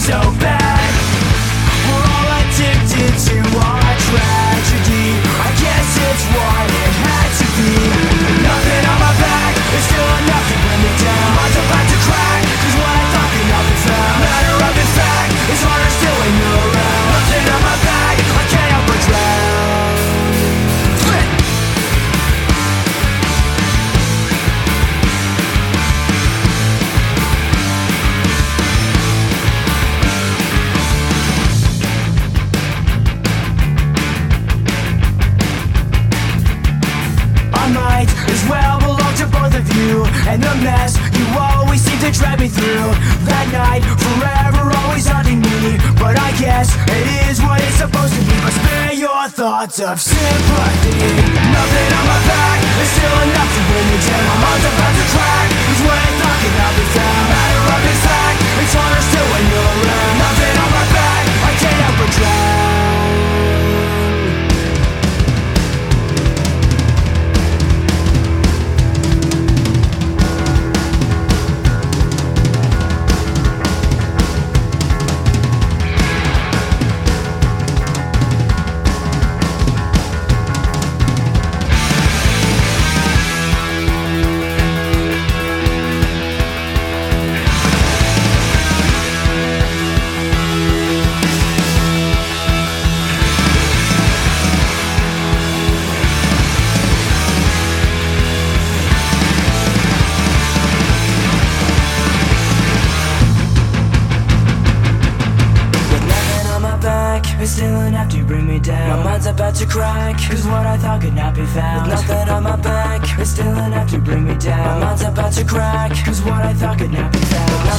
so bad. We're all addicted to our tragedy. I guess it's what it had to be. Nothing on my back is still enough to bring me down. I'm about to crack, cause what I thought could not be found. Matter of in fact, it's harder still when you're around. Nothing on my back, I can't help but drown. Might as well belong to both of you. And the mess you always seem to drag me through. That night, forever always haunting me. But I guess it is what it's supposed to be. But spare your thoughts of sympathy. Nothing on my back is still enough to bring me down. My mind's about to crack, cause what I thought could not be found. Matter of in fact, it's harder still when you're around. Nothing on my back, I can't help but drown. It's still enough to bring me down. My mind's about to crack, cause what I thought could not be found. With nothing on my back, it's still enough to bring me down. My mind's about to crack, cause what I thought could not be found.